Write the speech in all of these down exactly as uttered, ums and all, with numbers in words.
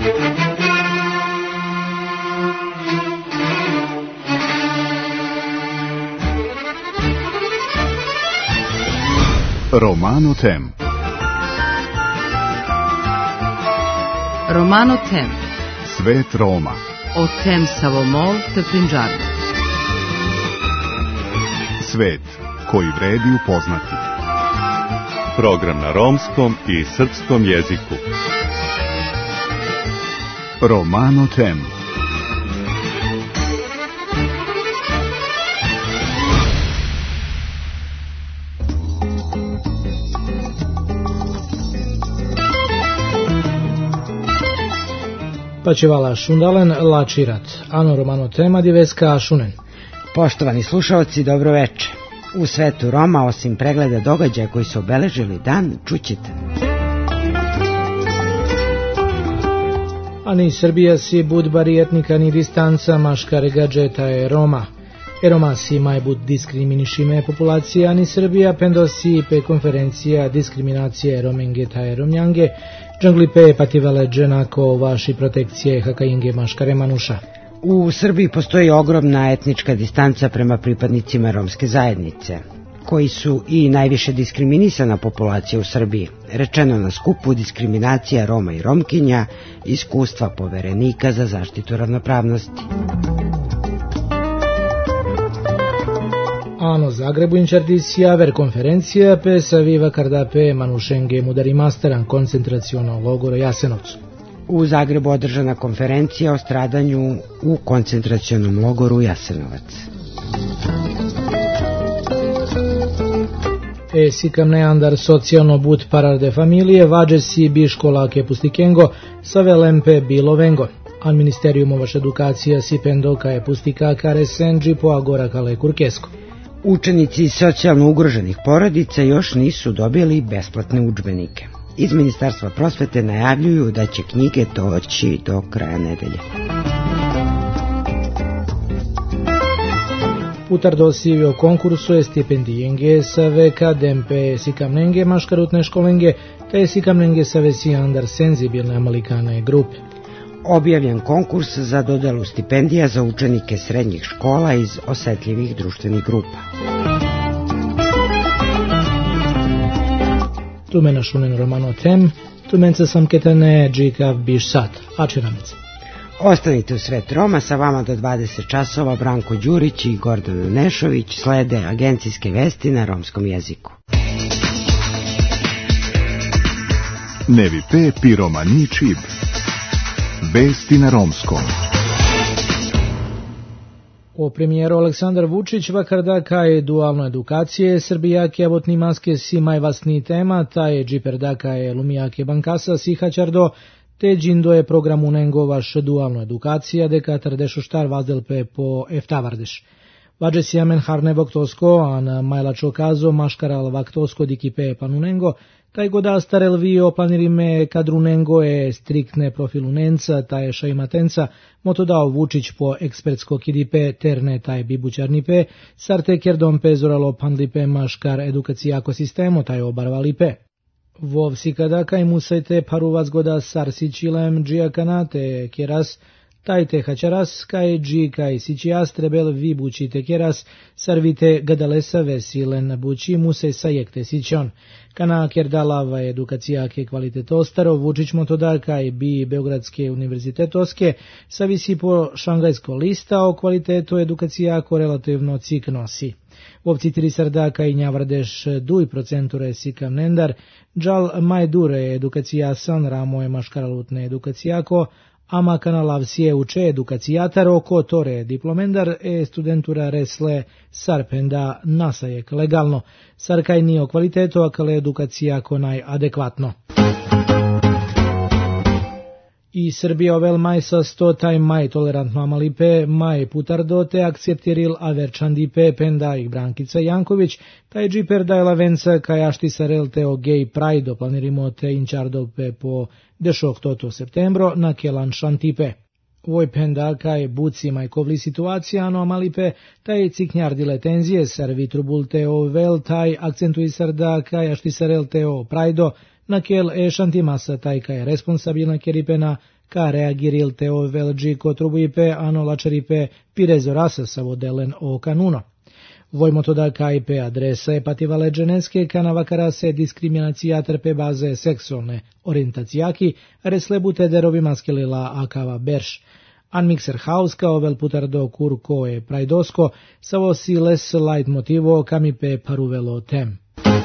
Romano Tem. Romano Tem. Svet Roma. O tem Savomol te Punjab. Svet koji vredi upoznati. Program na romskom i srpskom jeziku. Romano Tem. Pačevala Šundalen, Lačirat, Ano Romano Tema, Diveska Šunen. Poštovani slušalci, dobro veče. U svetu Roma, osim pregleda događaja koji su obeležili dan, čućete. Ani Srbija si budbari etnika ni distanca maškare gadžeta je Roma. E Roma si maj bud diskriminišime populacija, ani Srbija pendo si pe konferencija diskriminacije romengeta je romnjange, džangli pe pativale dženako vaši protekcije hakainge maškare manuša. U Srbiji postoji ogromna etnička distanca prema pripadnicima romske zajednice, koji su i najviše diskriminisana populacija u Srbiji. Rečeno na skupu diskriminacija Roma i Romkinja, iskustva poverenika za zaštitu ravnopravnosti. Ano Zagrebu inčardisija ver konferencija pe saviva karda pe manušenge mudari masteran koncentraciono logoro Jasenovcu. U Zagrebu održana konferencija o stradanju u koncentracionom logoru Jasenovac. E sikam neandar socijalno but parar de familije vađe si bi škola ke pustikengo sa velempe bilo vengo. Al ministerium ovaš edukacija si pendo ka je pustika kare senđi po agora kale kurkesko. Učenici socijalno ugroženih porodica još nisu dobili besplatne udžbenike. Iz Ministarstva prosvete najavljuju da će knjige doći do kraja nedelje. Putar dosivio konkursu je stipendijenge sa veka dempe sikamnenge maškarutne školenge te sikamnenge sa vesi andar senzibilne amalikane grupe. Objavljen konkurs za dodelu stipendija za učenike srednjih škola iz osetljivih društvenih grupa. Tumena Šunen Romano Tem, tumenca sam ketane džikav biš sat, ačeramec. Ostanite u Svet Roma, sa vama do dvadeset časova Branko Đurić i Gordana Nešović, slede agencijske vesti na romskom jeziku. Nevi pe piromani čib. Vesti na romskom. O premijeru Aleksandar Vučić vakardaka je dualno edukacije, Srbijake abotni maske si majvasni tema, ta je džiperdaka je lumijake bankasa si hačardo, te džindo je programu nengovaš dualno edukacija, deka trdešo štar vazdelpe po eftavardeš. Vađe si amen harne voktosko, a na majlačo kazo maškaral vaktosko dikipe panunengo, taj goda starel vio planirime kadrunengo je striktne profilunenca, taj šaimatenca, moto dao Vučić po ekspertsko kidipe terne taj bibućarnipe, sarte kerdompe zoralo panlipe maškar edukacijako sistemo taj obarvalipe. Vov sikadaka i musajte paruvac goda sarsičilem džiakanate keras, taj te hačaras, kaj dži kaj sičijas trebel vi bući te keras, sarvite gadalesa vesilen bući musaj sajekte sićon. Kana kerdalava edukacija ke kvalitetostaro, Vučić motoda kaj bi Beogradske univerzitetoske, savisi po šangajsko lista o kvalitetu edukacija ko relativno cik nosi. Ovci tri sardaka i njavrdeš duj procenture sikam nendar, džal maj dure edukacija san ramo je maškaralutne edukacijako, ama kanalavsije uče edukacijataro ko tore diplomendar e studentura resle sarpenda nasajek legalno, sarkaj nio kvaliteto akale edukacijako najadekvatno. I Srbija ovel maj sa sto taj maj tolerantno amalipe, maj putardote akceptiril averčandipe penda ih Brankica Janković, taj džiper da je lavenca kajašti sarelte o gej prajdo planirimo te inčardope po dešok toto septembro na kelan šantipe. Voj penda kaj buci majkovli situacija no amalipe, taj ciknjardile tenzije sar vitrubulte o vel taj akcentuj sarda kajašti sarelte o prajdo, naquel e šantimasa tajka je responsabilna keripena ka reagiril te ovelgi kotrubuipe ano lačeripe pirezorasa savodelen o kanuno. Vojmotoda kajpe adresa je pativale dženeske kanavakara se diskriminacijater pe baze seksualne orientacijaki reslebute derovi maskelila akava berš. An mixer house kao vel putardo kurko e prajdosko savo siles light motivo kamipe paruvelo tem.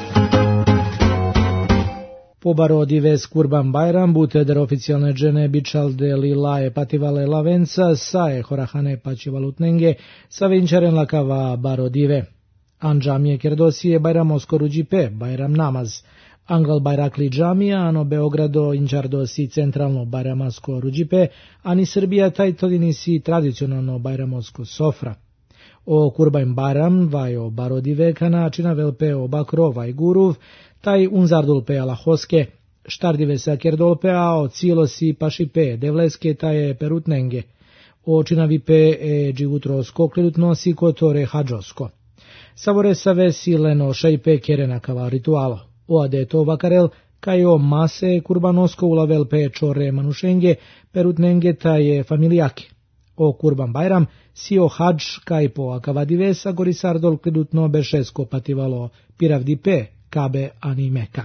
Pobaro dives Kurban Bajram bute der oficijalne džene bičalde lilaje pativale lavenca sae horahane pačivalutnenge sa vinčaren lakava baro dive. An džamije kerdosije Bajram oskoru džipe, Bajram namaz. Angal Bajrakli džamija, ano Beogrado inčardosi centralno Bajramasko ruđipe, ani Srbija tajtodini si tradicionalno Bajramosko sofra. O Kurban Bajram vajo baro dive kana čina velpe o bakro vaj guruv, taj unzardulpe alahoske, štardive sa kerdolpe, a o cilosi pašipe, devleske taje perutnenge, o činavipe e dživutrosko kredutnosi kotore hađosko. Savore save sileno šajpe kerena kava ritualo, o adeto vakarel, kaj o mase kurbanosko ulavelpe čore manušenge, perutnenge taje familijake. O Kurban Bajram si o hađ kaj po akavadive sa gorisardol kredutno bešesko pativalo piravdipe, Kabe ani Meka.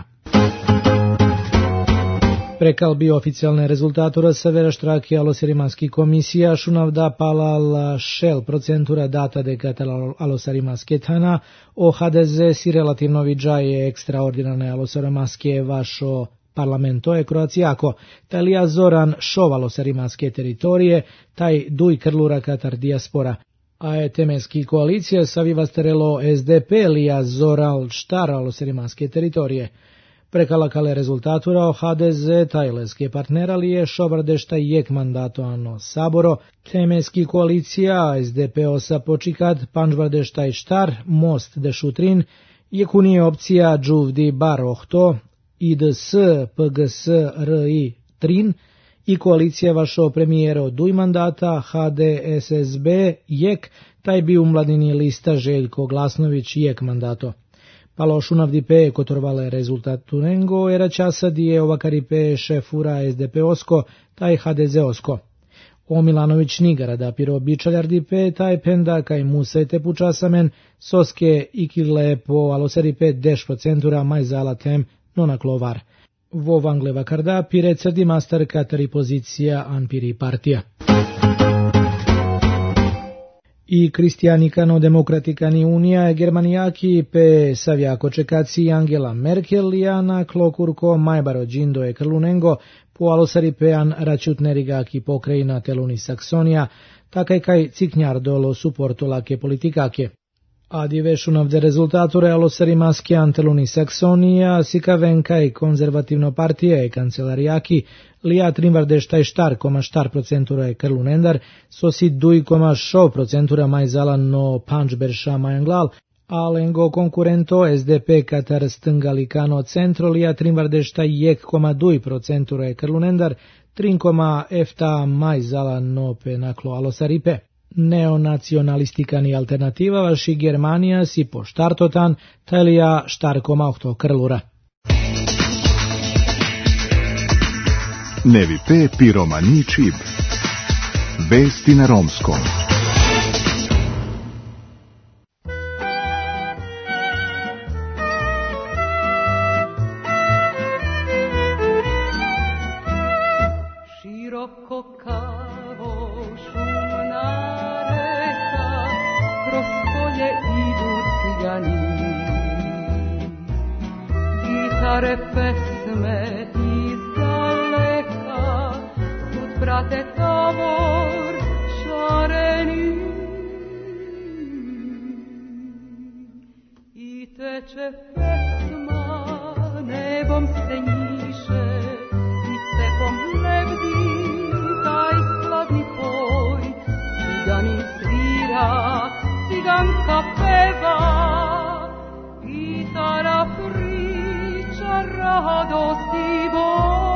Prekal bi oficijalne rezultatura severa štraki alosarimanski komisija šunavda palal šel procentura data de katal alosarimanske tana o ha de ze si relativno viđaje ekstraordinarne alosarimanske vašo parlamento je Kroacijako, talija zoran šov alosarimanske teritorije, taj duj krlura katar dijaspora. A je temenski koalicija savivasterelo es de pe lija zoral štara alosarimanske teritorije. Prekalakale rezultatura o ha de ze tajleske partnera lije šovardešta jek mandato ano saboro, temenski koalicija es de pe osa počikad panžvardešta i štar, most de šutrin, jekunije opcija džuvdi bar ohto, i de s, pe ge s, r i trin, i koalicija vašo premijero duj mandata ha de es es be jek, taj bi u mladini lista Željko Glasnović jek mandato. Palo šunavdipe kotorvale rezultatu nengo, era časa dije ovakaripe šefura es de pe osko, taj ha de ze osko. O Milanović nigara da piro bičaljardipe, taj penda kaj musete pučasamen, soske ikile po aloseripe deš procentura majzala tem nonaklovar. Vo vangleva karda pire crdi master katari pozicija anpiri partija. I kristijanikano demokratikani unija germanijaki pe savjako čekaci Angela Merkel jana klokurko majbaro džindo e krlunengo po alosaripean račutnerigaki pokrajina teluni Saksonija, takaj kaj ciknjardolo suportolake politikake. Adive šunavde rezultature alosarimaske anteluni Saksonija, sikavenka i konzervativno partija e kancelarijaki, lija trimvardeštaj štar koma štar procentura e krlunendar, sosi duj koma šov procentura majzalan no pančberša majanglal, alengo konkurento es de pe katar stângalikano centro lija trimvardeštaj jek koma duj procentura e krlunendar, trin koma efta majzalan no penaklo alosaripe. Neonacionalistikani alternativa vaši Germanija si po štartotan, talija štar koma ohto krlura. Nevi pe piromani čib. Vesti na romskom. Gitare pesme iz daleka, kud prate tavor šareni. I teče pesma nebom se njiše, i stepom lebdi taj skladni poj. Ciganin svira, ciganka peva, gitara priča radosti bol.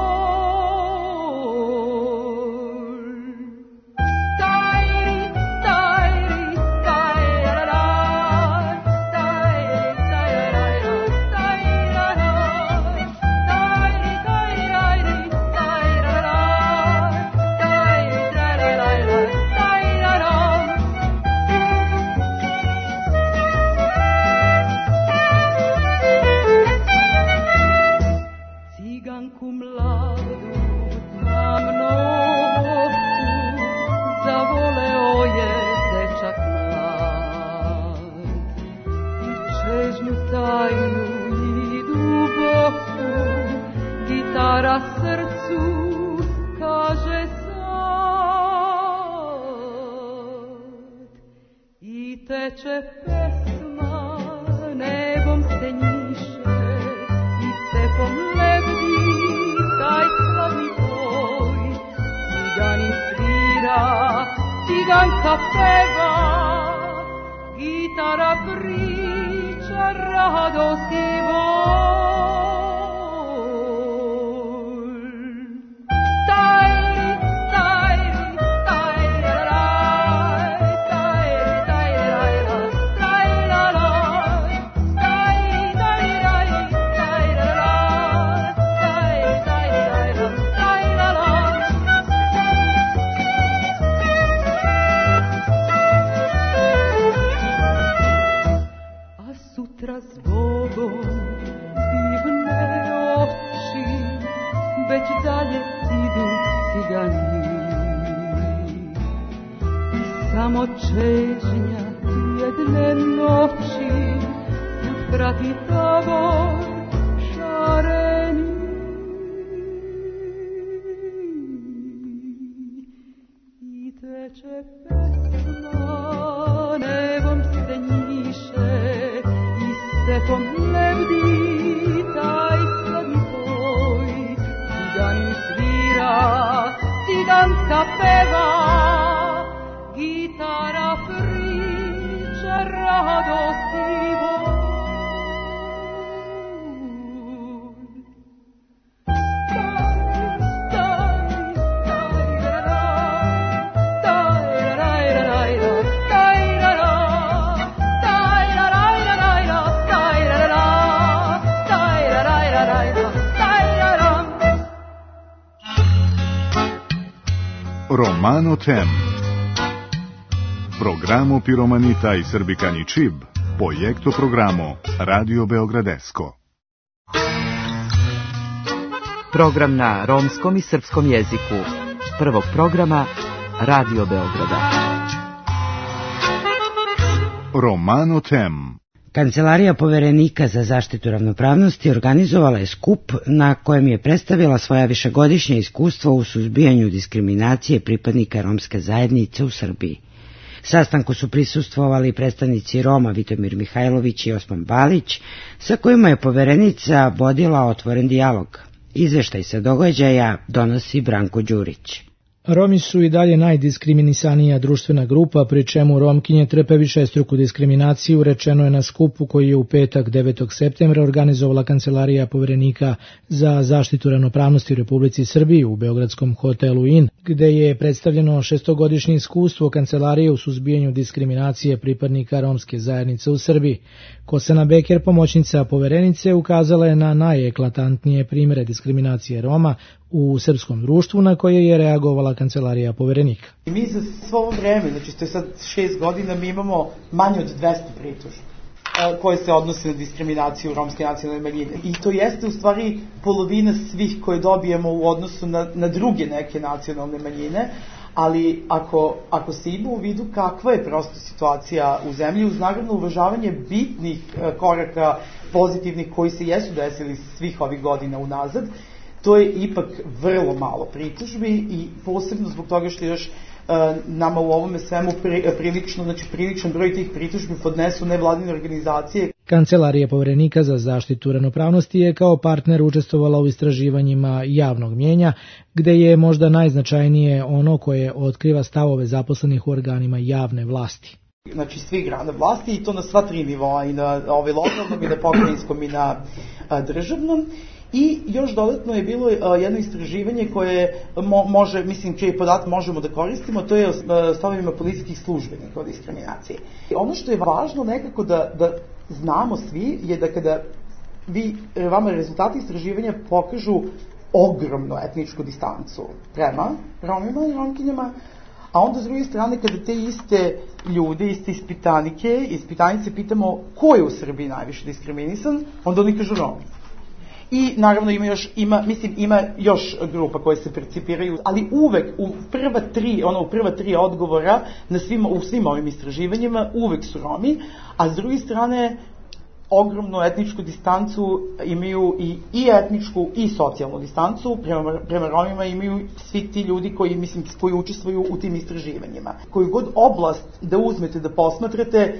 Stajri, stajri, stajrara, stajri, stajrara, teče pesma, nebom se njiše i stepom lebdi taj slavni boj. Ciganin svira, ciganka peva, gitara priča, radost i bol. Već dalje idu cigani i samo čežnja jedne noći prati tabor šareni. I teče pesma, nebom se njiše i stepom lebdi taj slavni boj. Ciganin svira, ciganka peva, gitara priča, radost i bol. Romano Tem. Programo Piromanita i Srbikani Čib, projekto programo Radio Beogradesko. Program na romskom i srpskom jeziku prvog programa Radio Beograda. Romano Tem. Kancelarija Poverenika za zaštitu ravnopravnosti organizovala je skup na kojem je predstavila svoja višegodišnja iskustva u suzbijanju diskriminacije pripadnika romske zajednice u Srbiji. Sastanku su prisustvovali predstavnici Roma Vitomir Mihajlović i Osman Balić, sa kojima je Poverenica vodila otvoren dijalog. Izveštaj sa događaja donosi Branko Đurić. Romi su i dalje najdiskriminisanija društvena grupa, pri čemu Romkinje trpe višestruku diskriminaciju, rečeno je na skupu koji je u petak devetog septembra organizovala Kancelarija Poverenika za zaštitu ravnopravnosti u Republici Srbiji u beogradskom hotelu In, gde je predstavljeno šestogodišnje iskustvo Kancelarije u suzbijanju diskriminacije pripadnika romske zajednice u Srbiji. Kosana Beker, pomoćnica Poverenice, ukazala je na najeklatantnije primere diskriminacije Roma u srpskom društvu, na koje je reagovala Kancelarija Poverenika. I mi za svo ovo vreme, znači to je sad šest godina, mi imamo manje od dvesta pritužbi koje se odnose na diskriminaciju romske nacionalne manjine. I to jeste u stvari polovina svih koje dobijemo u odnosu na, na druge neke nacionalne manjine, ali ako, ako se ima u vidu kakva je prosto situacija u zemlji, uz naravno uvažavanje bitnih koraka pozitivnih koji se jesu desili svih ovih godina unazad, to je ipak vrlo malo pritužbi i posebno zbog toga što još uh, nama u ovome svemu pri, prilično, znači priličan broj tih pritužbi podnesu nevladine organizacije. Kancelarija Poverenika za zaštitu ravnopravnosti je kao partner učestvovala u istraživanjima javnog mnjenja, gde je možda najznačajnije ono koje otkriva stavove zaposlenih u organima javne vlasti. Znači svi grana vlasti i to na sva tri nivoa, i na ovaj lokalnom i na pokrajinskom i na a, državnom. I još dodatno je bilo uh, jedno istraživanje koje mo, može, mislim, čije podatak možemo da koristimo, to je o uh, stavovima policijskih službenika o diskriminaciji. I ono što je važno nekako da, da znamo svi je da kada vi, vama rezultati istraživanja pokažu ogromnu etničku distancu prema Romima i Romkinjama, a onda s druge strane kada te iste ljude, iste ispitanike, ispitanice pitamo ko je u Srbiji najviše diskriminisan, onda oni kažu Romi. I naravno ima još, ima, mislim, ima još grupa koje se percipiraju, ali uvek u prva tri, ono u prva tri odgovora na svim, u svim ovim istraživanjima uvek su Romi, a s druge strane ogromnu etničku distancu imaju i, i etničku i socijalnu distancu prema, prema Romima imaju svi ti ljudi koji, mislim, koji učestvuju u tim istraživanjima. Koju god oblast da uzmete da posmatrate,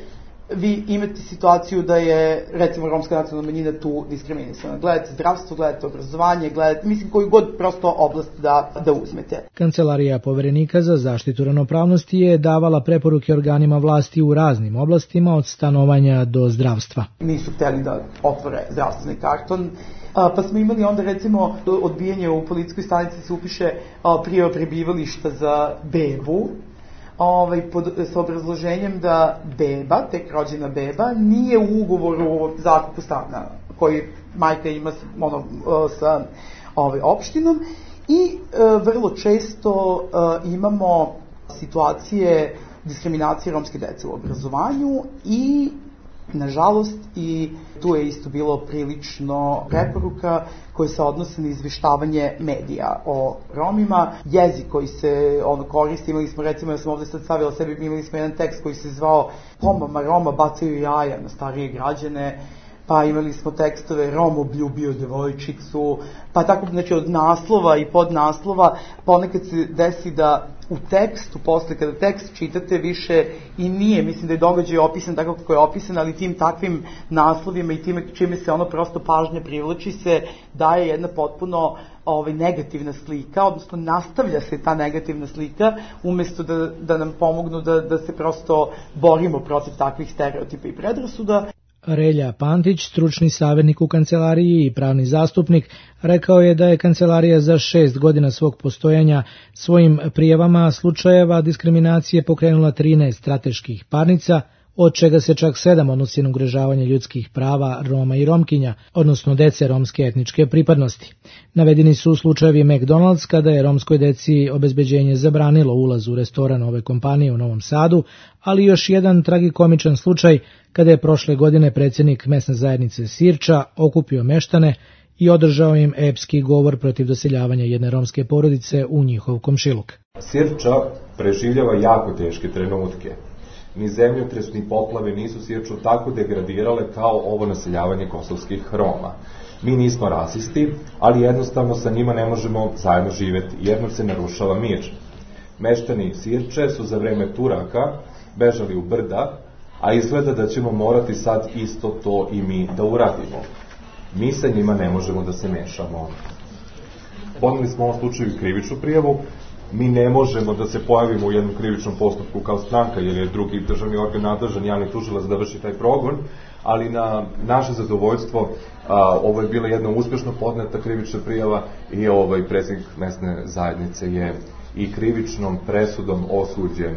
vi imate situaciju da je, recimo, romska nacionalna manjina tu diskriminisana. Gledate zdravstvo, gledate obrazovanje, gledate, mislim, koju god prosto oblast da, da uzmete. Kancelarija Poverenika za zaštitu ravnopravnosti je davala preporuke organima vlasti u raznim oblastima, od stanovanja do zdravstva. Nisu hteli da otvore zdravstveni karton, pa smo imali onda, recimo, odbijanje u policijskoj stanici se upiše prijava prebivališta za bebu, Ovaj, pod, sa obrazloženjem da beba, tek rođena beba, nije u ugovoru o zakupu stana koji majka ima ono, sa ovaj, opštinom i e, vrlo često e, imamo situacije diskriminacije romske dece u obrazovanju i nažalost i tu je isto bilo prilično preporuka koje se odnose na izveštavanje medija o Romima. Jezik koji se ono koristi, imali smo recimo, ja sam ovde sad stavila sebi, imali smo jedan tekst koji se zvao Pomama Roma bacaju jaja na starije građane, pa imali smo tekstove Rom obljubio devojčicu, pa tako, znači od naslova i podnaslova, ponekad se desi da u tekstu, posle kada tekst čitate više i nije, mislim da je događaj opisan tako kako je opisan, ali tim takvim naslovima i time čime se ono prosto pažnja privlači se, daje jedna potpuno ovaj, negativna slika, odnosno nastavlja se ta negativna slika, umesto da, da nam pomognu da, da se prosto borimo protiv takvih stereotipa i predrasuda. Relja Pantić, stručni savjetnik u kancelariji i pravni zastupnik, rekao je da je kancelarija za šest godina svog postojanja svojim prijavama slučajeva diskriminacije pokrenula trinaest strateških parnica, od čega se čak sedam odnosi na ugrožavanje ljudskih prava Roma i Romkinja, odnosno dece romske etničke pripadnosti. Navedeni su slučajevi McDonald's kada je romskoj deci obezbeđenje zabranilo ulaz u restoran ove kompanije u Novom Sadu, ali još jedan tragikomičan slučaj kada je prošle godine predsjednik mesne zajednice Sirča okupio meštane i održao im epski govor protiv doseljavanja jedne romske porodice u njihov komšiluk. Sirča preživljava jako teške trenutke. Ni zemljotres, ni poplave nisu Sirču tako degradirale kao ovo naseljavanje kosovskih Roma. Mi nismo rasisti, ali jednostavno sa njima ne možemo zajedno živeti, jedno se narušava mir. Meštani Sirče su za vreme Turaka bežali u brda, a izgleda da ćemo morati sad isto to i mi da uradimo. Mi sa njima ne možemo da se mešamo. Podneli smo u ovom slučaju krivičnu prijavu. Mi ne možemo da se pojavimo u jednom krivičnom postupku kao stranka, jer je drugi državni organ nadležan, javni tužilac da vrši taj progon, ali na naše zadovoljstvo a, ovo je bila jedna uspešno podneta krivična prijava i ovaj predsjednik mesne zajednice je i krivičnom presudom osuđen.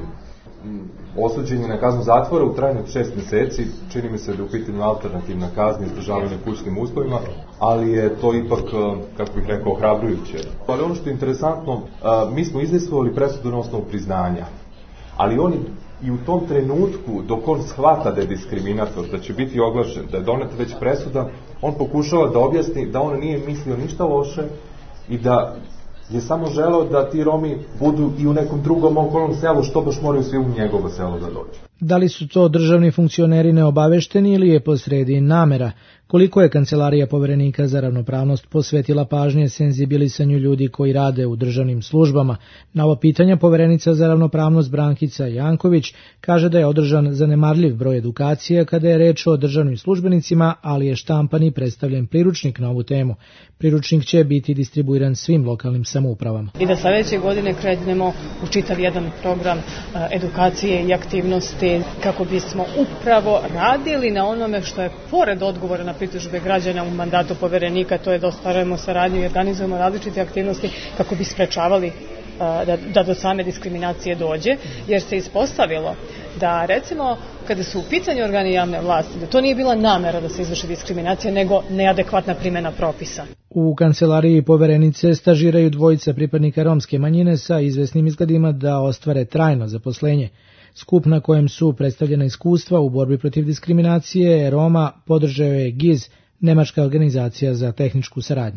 Osuđen je na kaznu zatvora u trajanju od šest meseci, čini mi se da je u pitanju alternativna kazna izdržavanja kućnim uslovima, ali je to ipak, kako bih rekao, ohrabrujuće. Ali ono što je interesantno, mi smo izdejstvovali presudu na osnovu priznanja, ali on i u tom trenutku, dok on shvata da je diskriminator, da će biti oglašen, da je doneta već presuda, on pokušava da objasni da on nije mislio ništa loše i da je samo želeo da ti Romi budu i u nekom drugom okolnom selu, što baš moraju svi u njegovo selo da dođu. Da li su to državni funkcioneri neobavešteni ili je posredi namera? Koliko je Kancelarija Poverenika za ravnopravnost posvetila pažnje senzibilisanju ljudi koji rade u državnim službama? Na ovo pitanja Poverenica za ravnopravnost Brankica Janković kaže da je održan zanemarljiv broj edukacija kada je reč o državnim službenicima, ali je štampan i predstavljen priručnik na ovu temu. Priručnik će biti distribuiran svim lokalnim samoupravama. I da sledeće godine krenemo u čitav jedan program edukacije i aktivnosti kako bismo upravo radili na onome što je pored odgovora na pritužbe građana u mandatu Poverenika, to je da ostvarujemo saradnju i organizujemo različite aktivnosti kako bi sprečavali da, da do same diskriminacije dođe, jer se ispostavilo da recimo kada su u pitanju organi javne vlasti, da to nije bila namera da se izvrši diskriminacija, nego neadekvatna primjena propisa. U kancelariji Poverenice stažiraju dvojica pripadnika romske manjine sa izvesnim izgledima da ostvare trajno zaposlenje. Skup na kojem su predstavljena iskustva u borbi protiv diskriminacije Roma podržao je G I Z, nemačka organizacija za tehničku saradnju.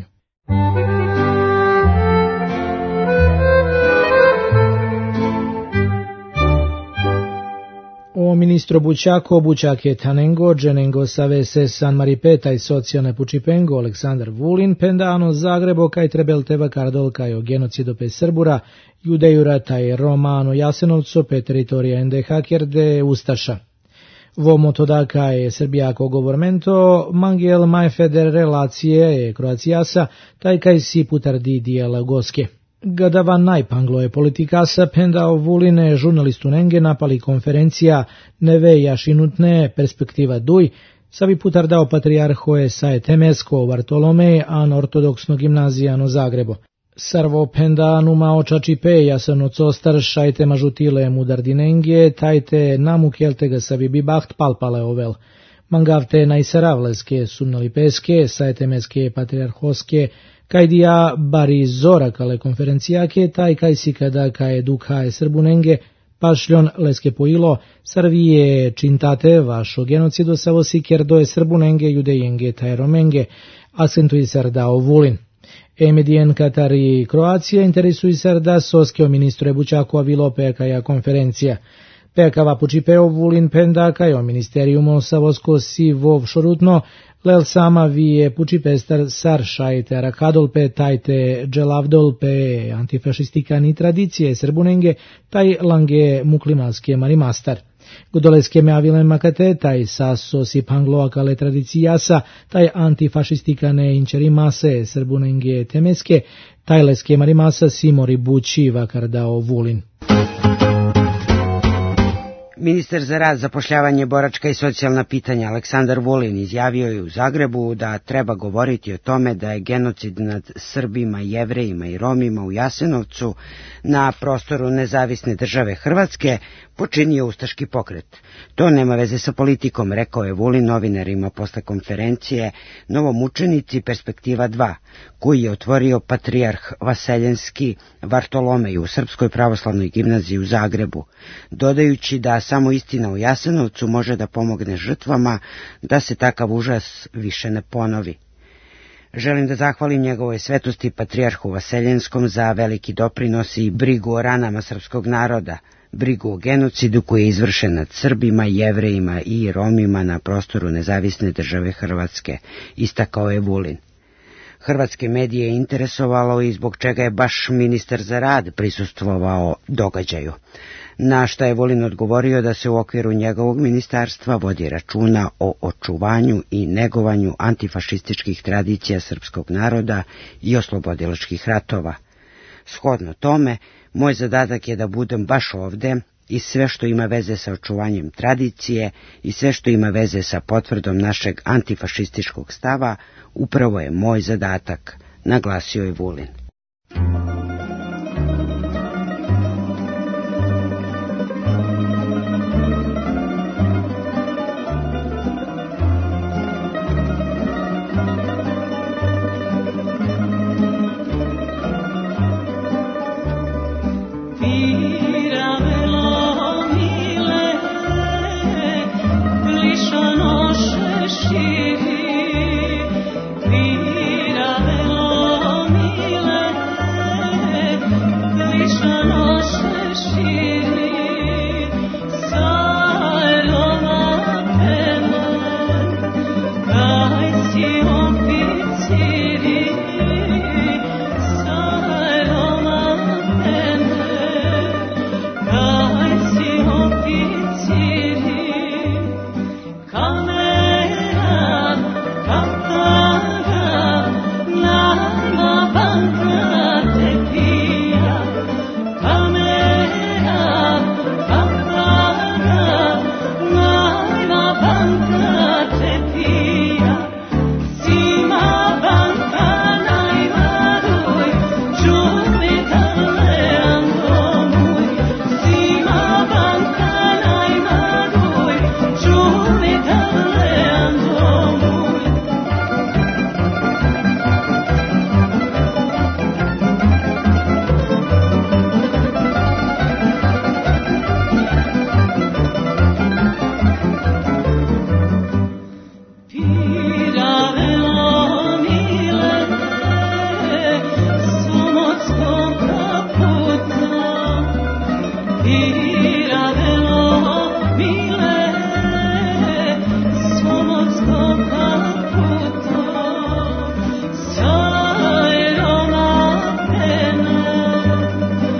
O ministro Bućako, Bućake Tanengo, Dženengo Savese San Maripeta i socijalne Pučipengo, Aleksandar Vulin, Pendano Zagrebo, kaj Trebelteva Kardol, kaj o genocido pe Srbura, Judejura taj Romano Jasenovco, pe teritorija Ende Hakerde Ustaša. Vomo toda cae Serbiaco governmento mangel mai feder relacije e Croatiasa, taj kaj si putardi dijela goske. Gadava najpanglo je politikasa pendao Vuline žurnalistu Nenge napali konferencija neve jašinutne perspektiva duj, sabi putardao patrijarhoje saje Temesko Vartolomej an ortodoksno gimnazijano Zagrebo. Sarvo penda numa očačipe jasano costar šajte mažutile mudardinenge, tajte namukeltega sabi bibaht palpale ovel. Mangavte najsaravleske sumnalipeske, sajtemeske patriarhoske, kajdija bari zorakale konferencijake, taj kaj si kada kaj dukhaje srbunenge, pašljon leske pojilo, sarvije čintate vašo genocido savo siker doje srbunenge judejenge taj romenge, akcentuji sardao Vulin. Emedijen Katar i Kroacija interesuju se da soskeo ministru Bučakova bilo pekaja konferencija. Pekava pučipeo Vulin pendaka jo ministerijumo savosko si vov šorutno, lel sama vije pučipestar sar šajte rakadolpe tajte dželavdolpe antifašistikani tradicije srbunenge taj lange muklimalske marimastar. Godoleske me avile makate, taj saso si pangloakale tradicijasa, taj antifašistikane inčeri mase srbunenge temeske, taj leske marimasa si mori bući vakardao Vulin. Ministar za rad, zapošljavanje, boračka i socijalna pitanja Aleksandar Vulin izjavio je u Zagrebu da treba govoriti o tome da je genocid nad Srbima, Jevrejima i Romima u Jasenovcu na prostoru nezavisne države Hrvatske počinio ustaški pokret. To nema veze sa politikom, rekao je Vulin novinarima posle konferencije Novomučenici perspektiva dva, koji je otvorio patrijarh Vaseljenski Vartolomej u Srpskoj pravoslavnoj gimnaziji u Zagrebu, dodajući da samo istina u Jasenovcu može da pomogne žrtvama da se takav užas više ne ponovi. Želim da zahvalim njegovoj svetosti patrijarhu Vaseljenskom za veliki doprinos i brigu o ranama srpskog naroda, brigu o genocidu koji je izvršen nad Srbima, Jevrejima i Romima na prostoru nezavisne države Hrvatske, istakao je Vulin. Hrvatske medije je interesovalo i zbog čega je baš ministar za rad prisustvovao događaju. Na šta je Vulin odgovorio da se u okviru njegovog ministarstva vodi računa o očuvanju i negovanju antifašističkih tradicija srpskog naroda i oslobodilačkih ratova. Shodno tome, moj zadatak je da budem baš ovde i sve što ima veze sa očuvanjem tradicije i sve što ima veze sa potvrdom našeg antifašističkog stava, upravo je moj zadatak, naglasio je Vulin.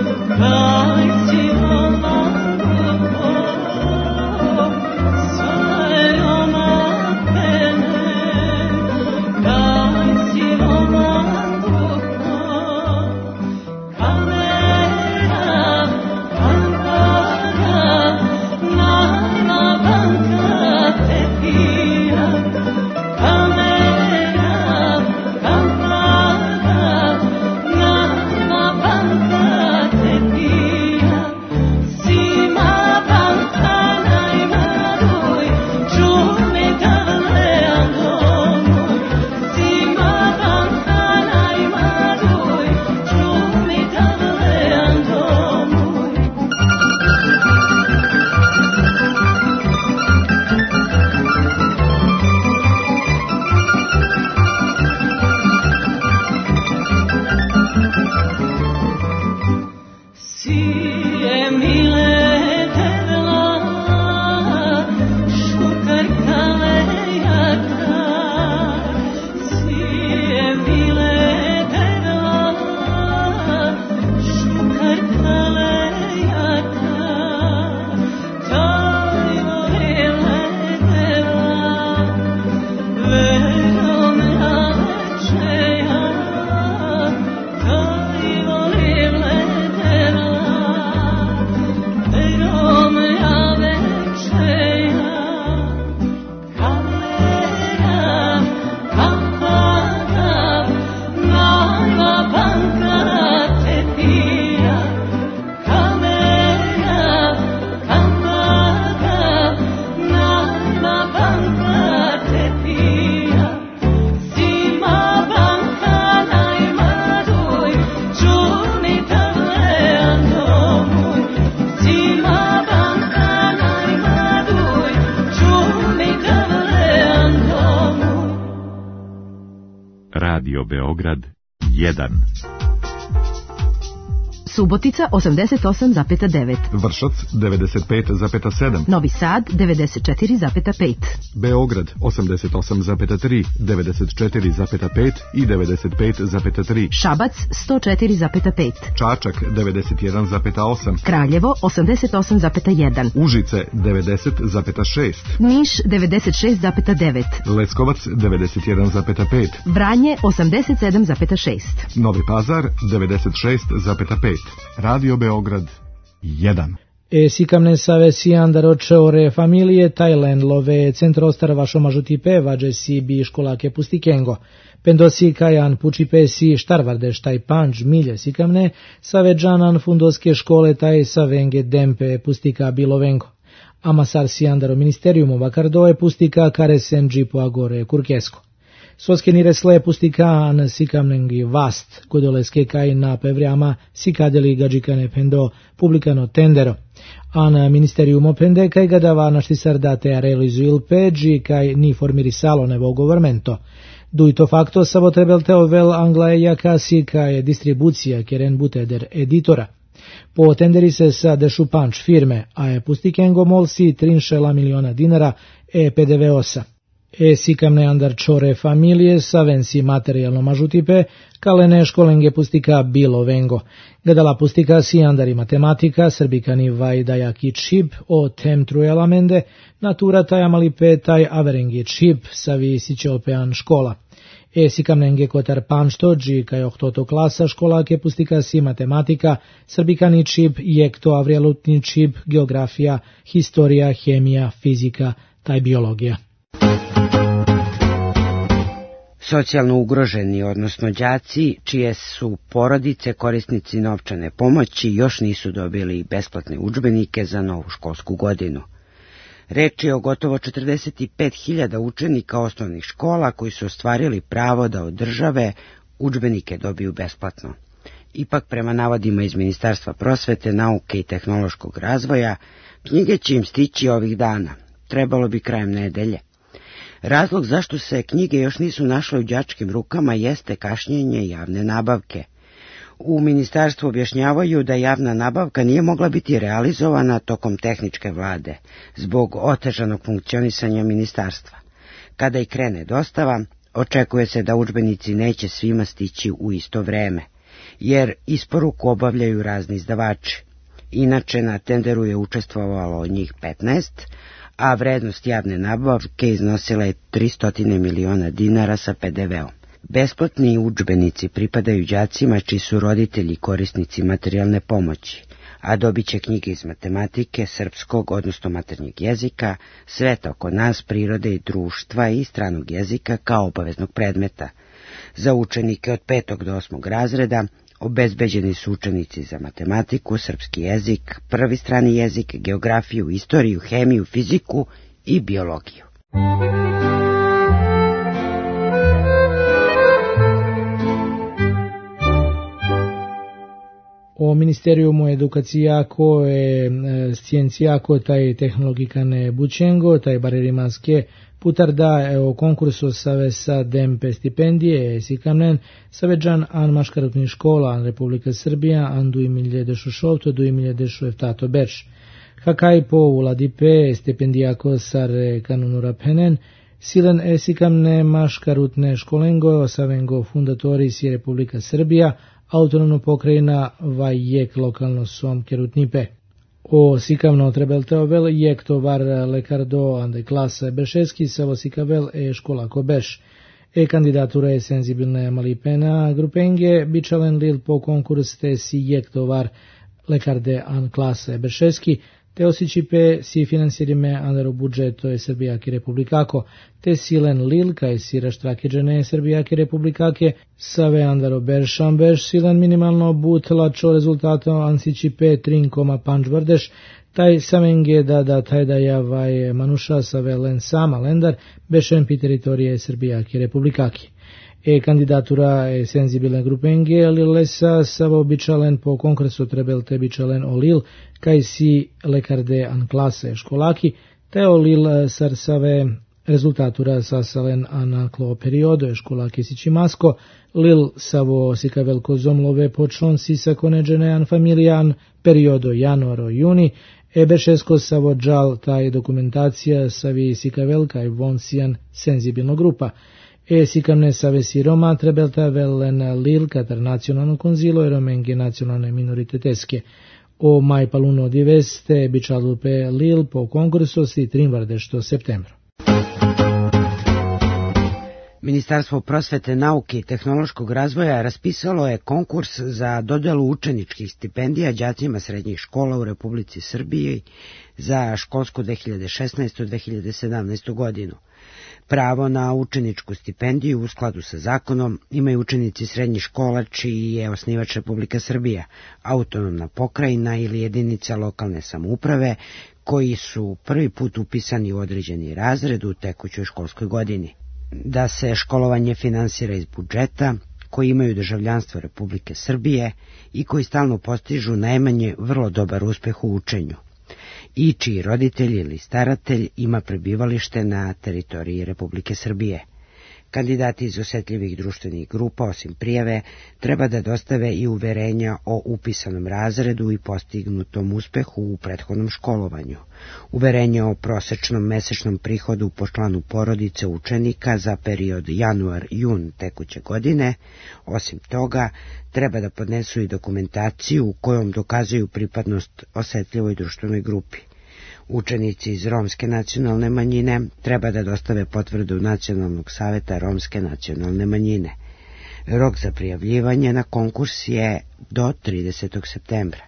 Sun Radio Beograd jedan. Subotica osamdeset osam zarez devet. Vršac devedeset pet zarez sedam. Novi Sad devedeset četiri zarez pet. Beograd osamdeset osam zarez tri, devedeset četiri zarez pet i devedeset pet zarez tri. Šabac sto četiri zarez pet. Čačak devedeset jedan zarez osam. Kraljevo osamdeset osam zarez jedan. Užice devedeset zarez šest. Niš devedeset šest zarez devet. Leskovac devedeset jedan zarez pet. Vranje osamdeset sedam zarez šest. Novi Pazar devedeset šest zarez pet. Radio Beograd jedan. E sikamne save si andaroče ore familije Thailand love centro ostara vašo mažutipe vađe si bi školake pustikengo. Pendosi kajan pučipe si štarvarde štaj panč milje sikamne save džanan fundoske škole taj savenge dempe pustika bilovengo. Amasar si andaro ministeriumu vakardoe pustika karesen džipo agore kurkesko. Soskenire sle pustika an sikamnengi vast, kodoleske kaj na pevriama sikadeli gađikane pendo publikano tendero. An ministerium pende kaj gadava naštisar date a realizuil peđi kaj ni formirisalo nevo governmento. Duito facto savo trebelteo vel anglaeja kasi kaj distribucija keren buteder editora. Po tenderi se sa dešupanč firme, a je pustikengo molsi trinšela miliona dinara e P D V osa. E sikamne andar čore familije savensi materijalno mažutipe, kalene školenge pustika bilo vengo. Gadala pustika si andari matematika, srbikani vajdajaki čip o tem trujelamende, natura tajamalipe taj averengi čip savi sićeopean škola. E sikamnenge kotar panšto dži kaj ohtoto klasa školake pustika si matematika, srbikani čip, jekto avrijalutni čip, geografija, historija, hemija, fizika, taj biologija. Socijalno ugroženi, odnosno đaci, čije su porodice korisnici novčane pomoći, još nisu dobili besplatne udžbenike za novu školsku godinu. Reč je o gotovo četrdeset pet hiljada učenika osnovnih škola koji su ostvarili pravo da od države udžbenike dobiju besplatno. Ipak, prema navodima iz Ministarstva prosvete, nauke i tehnološkog razvoja, knjige će im stići ovih dana. Trebalo bi krajem nedelje. Razlog zašto se knjige još nisu našle u đačkim rukama jeste kašnjenje javne nabavke. U ministarstvu objašnjavaju da javna nabavka nije mogla biti realizovana tokom tehničke vlade, zbog otežanog funkcionisanja ministarstva. Kada i krene dostava, očekuje se da udžbenici neće svima stići u isto vreme, jer isporuku obavljaju razni izdavači. Inače, na tenderu je učestvovalo njih petnaest, a vrednost javne nabavke iznosila je tristo miliona dinara sa P D V-om. Besplatni udžbenici pripadaju đacima čiji su roditelji korisnici materijalne pomoći, a dobit će knjige iz matematike, srpskog, odnosno maternjeg jezika, sveta oko nas, prirode i društva i stranog jezika kao obaveznog predmeta. Za učenike od petog do osmog razreda obezbeđeni su učenici za matematiku, srpski jezik, prvi strani jezik, geografiju, istoriju, hemiju, fiziku i biologiju. O ministeriumu edukacijako e sciencijako taj tehnologikane bučengo, taj barerimanske putarda e o konkursu save sa dempe stipendije e sikamnen saveđan an maškarutni škola an Republika Srbija an du imilje dešu šovto du imilje dešu eftato beš. Hakaj po uladipe stipendijako sare kanunura penen silen e sikamne maškarutne školengo savengo fundatori si Republika Srbija autonomno pokrajina vajek lokalno som kerutnipe. O sikamno trebelteovel jek tovar lekardo ande klasa bešeski savo sikavel e škola ko beš. E kandidatura je senzibilne malipena grupenge bičalen lil po konkurs te si jek tovar lekarde an klasa bešeski te osičipe si finansirime andaro budžeto je Srbijaki republikako, te silen lil kaj si raštrakeđene Srbijaki republikake, save andaro beršan beš silen minimalno butla čo rezultato ansičipe trin koma panč vrdeš, taj samenge da da taj da javaj manuša save len sama lendar bešen pi teritorije Srbijaki republikaki. E kandidatura e senzibilne grupenge lilesa savo bičalen po konkursu trebelte bičalen o lil kaj si lekarde an klase školaki, te o lil sar save Rezultatura sasalen anaklo periodo škola Kisići Masko, lil savo sikavelko zomlove počon si sa koneđenean familijan periodo januaro-juni, ebešesko savo džal taj dokumentacija savi sikavelka i vonsijan senzibilno grupa. E sikamne savesi Roma trebelta velen lil katar nacionalno konzilo e romengi nacionalne minoriteteske. O maj paluno diveste bičalupe lil po konkursu si trinvardešto septembro. Ministarstvo prosvete, nauke i tehnološkog razvoja raspisalo je konkurs za dodelu učeničkih stipendija đacima srednjih škola u Republici Srbiji za školsku dve hiljade šesnaestu do dve hiljade sedamnaestu. godinu. Pravo na učeničku stipendiju u skladu sa zakonom imaju učenici srednjih škola čiji je osnivač Republika Srbija, autonomna pokrajina ili jedinica lokalne samouprave koji su prvi put upisani u određeni razred u tekućoj školskoj godini. Da se školovanje finansira iz budžeta, koji imaju državljanstvo Republike Srbije i koji stalno postižu najmanje vrlo dobar uspeh u učenju i čiji roditelj ili staratelj ima prebivalište na teritoriji Republike Srbije. Kandidati iz osetljivih društvenih grupa, osim prijave, treba da dostave i uverenja o upisanom razredu i postignutom uspehu u prethodnom školovanju, uverenje o prosečnom mesečnom prihodu po članu porodice učenika za period januar-jun tekuće godine. Osim toga, treba da podnesu i dokumentaciju kojom dokazuju pripadnost osetljivoj društvenoj grupi. Učenici iz romske nacionalne manjine treba da dostave potvrdu Nacionalnog saveta romske nacionalne manjine. Rok za prijavljivanje na konkurs je do tridesetog septembra.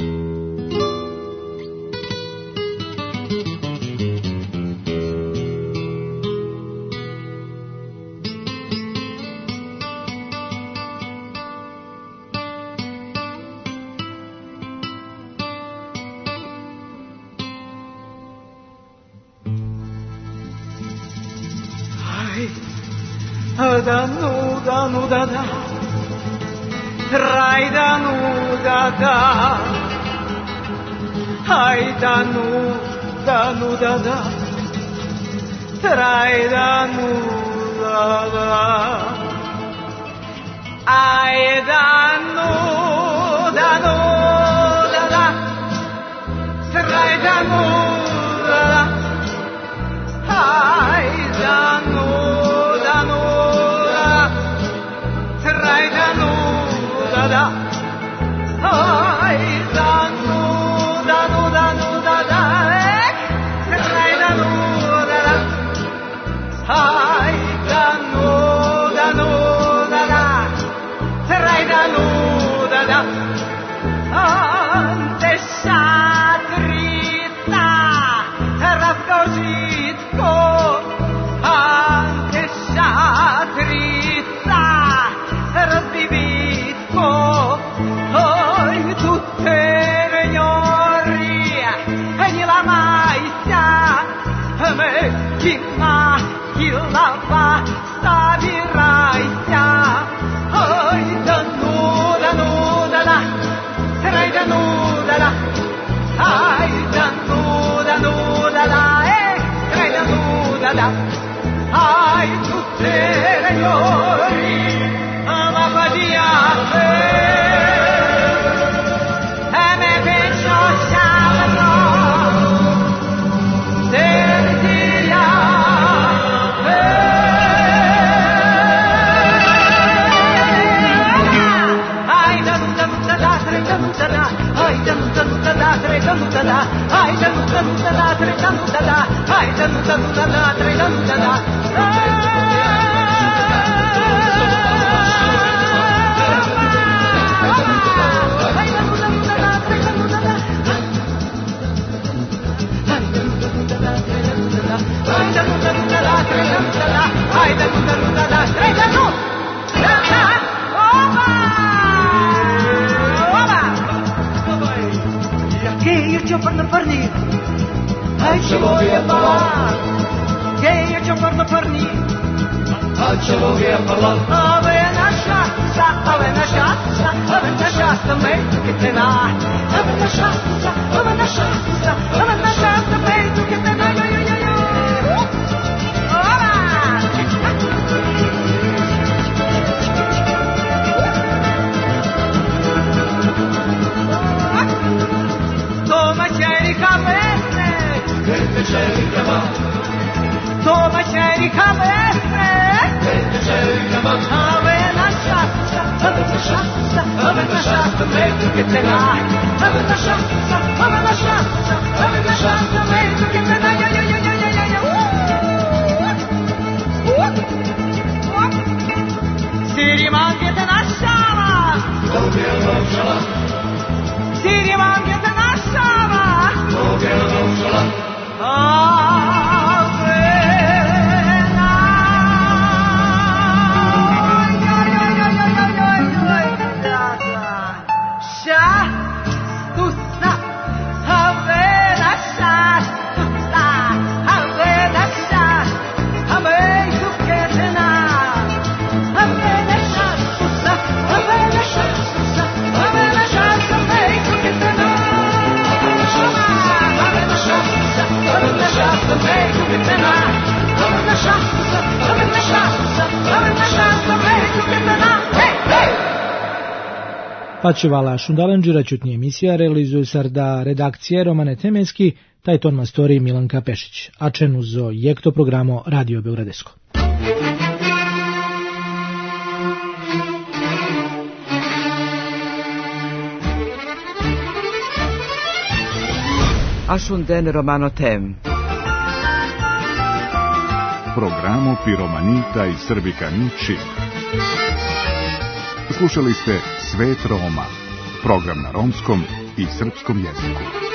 Da nu da nu da da, raj da nu da da, aj da nu da nu da da, raj da nu da da, aj da nu da nu da da, raj da nu da da, aj da nu da nu. Ay da nu da da, ay da nu da nu da nu da da, ay da nu da da, ay da nu da nu da da, ay da nu da da, ante satrica raskozitko, ante satrica razbivitko, oj tutte regnori, gnila majsa, me kina kilava stavirajsa, oj da nu da nu da da, traj da nu da da, aj da nu da nu da da, traj da nu da da, aj tutte regnori. cabeze, toma cherry cabeze, ave la shasta, ave la shasta, ave la shasta, make you get the night, ave la shasta, ave la shasta, ave la shasta, make you get the night, yeah, yeah, yeah, yeah, yeah, yeah, Siri mangiate na shava, Siri mangiate na shava, Pačivala Šundalenđira čutnije emisija realizuju sarda redakcije Romane Temenski, taj ton mastori Milanka Pešić, a čenu zo jekto programo Radio Beogradesko. Ašunden Romano Tem. Programo Piromanita i Srbikani Čip. Slušali ste Svet Roma, program na romskom i srpskom jeziku.